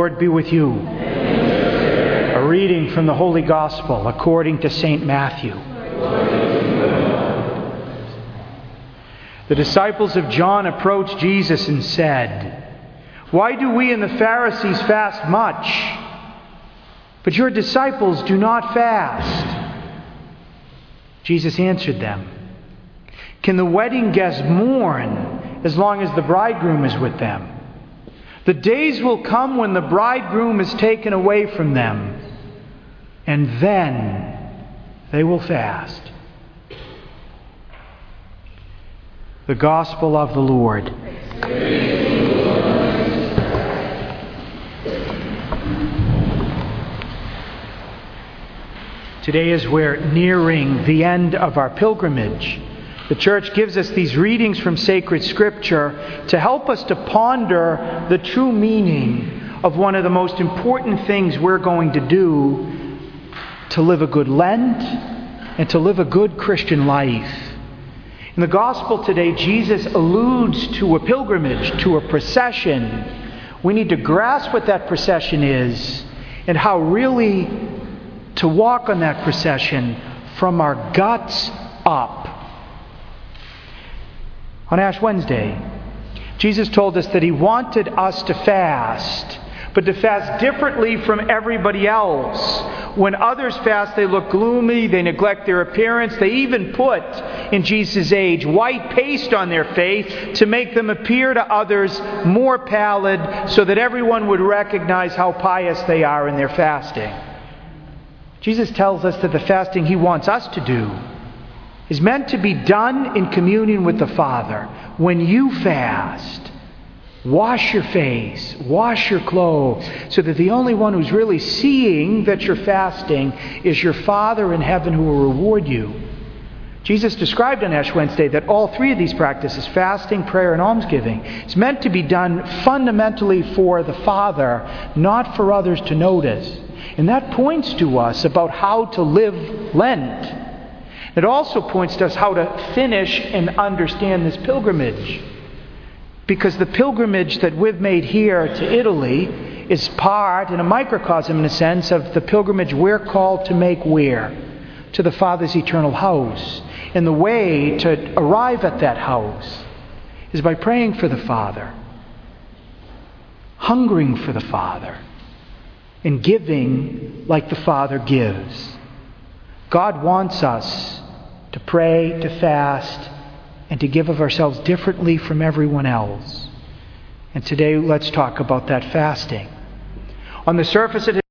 Lord be with you. A reading from the Holy Gospel according to St. Matthew. The disciples of John approached Jesus and said, "Why do we and the Pharisees fast much, but your disciples do not fast?" Jesus answered them, "Can the wedding guests mourn as long as the bridegroom is with them? The days will come when the bridegroom is taken away from them, and then they will fast." The Gospel of the Lord. Today, as we're nearing the end of our pilgrimage, the Church gives us these readings from sacred Scripture to help us to ponder the true meaning of one of the most important things we're going to do to live a good Lent and to live a good Christian life. In the Gospel today, Jesus alludes to a pilgrimage, to a procession. We need to grasp what that procession is and how really to walk on that procession from our guts up. On Ash Wednesday, Jesus told us that He wanted us to fast, but to fast differently from everybody else. When others fast, they look gloomy, they neglect their appearance, they even put, in Jesus' age, white paste on their face to make them appear to others more pallid so that everyone would recognize how pious they are in their fasting. Jesus tells us that the fasting He wants us to do is meant to be done in communion with the Father. When you fast, wash your face, wash your clothes, so that the only one who's really seeing that you're fasting is your Father in heaven, who will reward you. Jesus described on Ash Wednesday that all three of these practices, fasting, prayer, and almsgiving, is meant to be done fundamentally for the Father, not for others to notice. And that points to us about how to live Lent. It also points to us how to finish and understand this pilgrimage. Because the pilgrimage that we've made here to Italy is part, and a microcosm in a sense, of the pilgrimage we're called to make where? To the Father's eternal house. And the way to arrive at that house is by praying for the Father, hungering for the Father, and giving like the Father gives. God wants us to pray, to fast, and to give of ourselves differently from everyone else. And today, let's talk about that fasting. On the surface, it